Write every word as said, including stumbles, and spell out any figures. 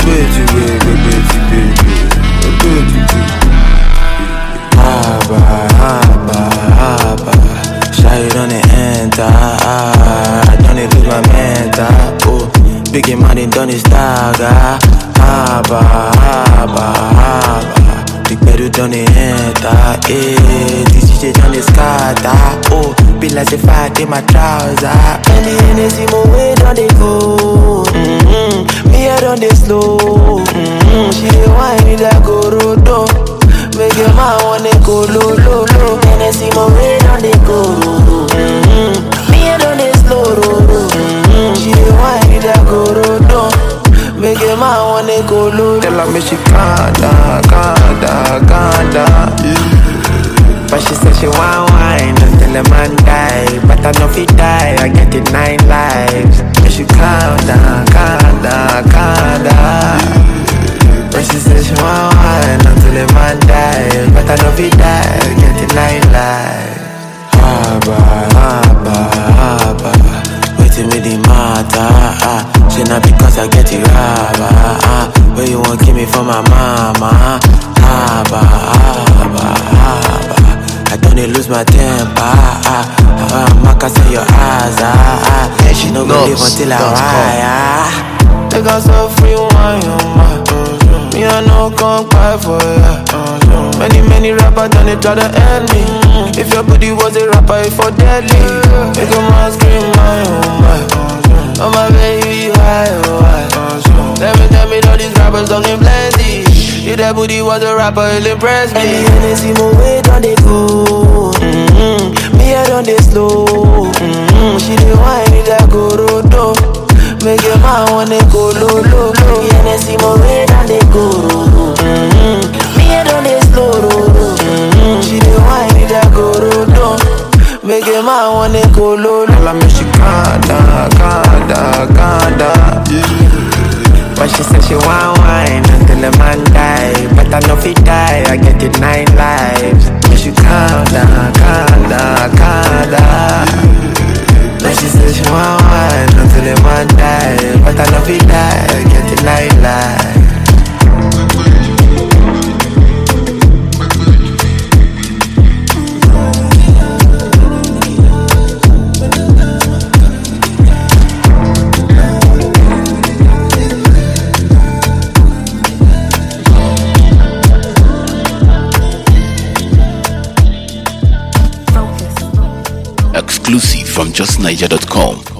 Baby, baby, baby, baby, baby. Abba, abba, abba. Shy don't enter. I don't lose my mental. Oh, big money don't stagger. Abba, abba, abba. Big bedu don't enter. Eh, this shit don't scatter. Oh, be like a fight in my trouser. And the Hennessy mo way don't they go. Mm-hmm. Me I don't they slow. Mm-hmm. She dey whine it like Orodo. Make your man wanna go low, low, low. Hennessy mo way don't they go. Mm-hmm. Me I don't they slow. Mm-hmm. She dey whine it like Orodo. Make your man wanna go low. Tell her me she calm down, calm down, calm down. But she said she want wine until the man die. But I know if he die, I get it nine lives. But she calm down, calm down, calm down. But she said she want wine until the man die. But I know if he die, I get it nine lives. Abba, abba, abba. Waiting me the matter. Ah. She not because I get it rabba. Ah. Where you want give me for my mama. Abba, abba, abba. I don't lose my temper. Ah, ah, Maka say your eyes. Ah, ah. And she no go live until I die. Ah, they got so free wine on my. Me I no come cry for ya. Many many rappers done they try to end me. If your booty was a rapper, it for deadly. Make a man scream my oh my. Oh my baby, why oh why? Let me tell me all these rappers don't get plenty. If that booty was a rapper, it'll impress me. And the Hennessy mo way don't they go. Mm-hmm. Me I don't they slow. Mm-hmm. She dey whine it like Orodo. Make your man wanna go low, low, low. The Hennessy mo way don't they go. Mm-hmm. Me I don't they slow. Mm-hmm. She dey whine it like Orodo. Make your man wanna go low, low. Tell her me she calm down, calm down, calm down. But she said she want wine until the man die. But I know if he die, I get it nine lives. But she calm down, calm down, calm down. But she said she want wine until the man die. But I know if he die, I get it nine lives. Exclusive from just niger dot com.